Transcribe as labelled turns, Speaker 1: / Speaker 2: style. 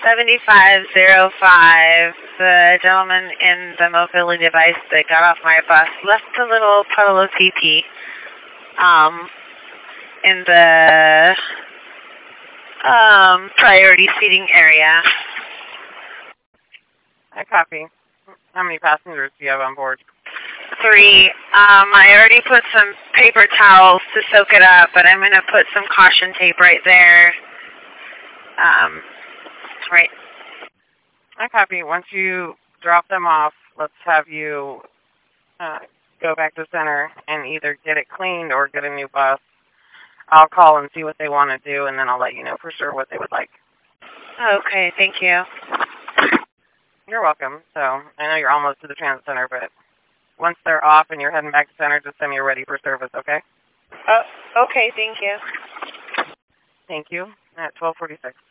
Speaker 1: 7505. The gentleman in the mobility device that got off my bus left a little puddle of pee-pee in the priority seating area.
Speaker 2: I copy. How many passengers do you have on board?
Speaker 1: 3. I already put some paper towels to soak it up, but I'm going to put some caution tape right there. Right.
Speaker 2: I copy. Once you drop them off, let's have you go back to center and either get it cleaned or get a new bus. I'll call and see what they want to do, and then I'll let you know for sure what they would like.
Speaker 1: Okay, thank you.
Speaker 2: You're welcome. So I know you're almost to the transit center, but once they're off and you're heading back to center, just send me ready for service, okay?
Speaker 1: Okay, thank you.
Speaker 2: Thank you. At 12:46.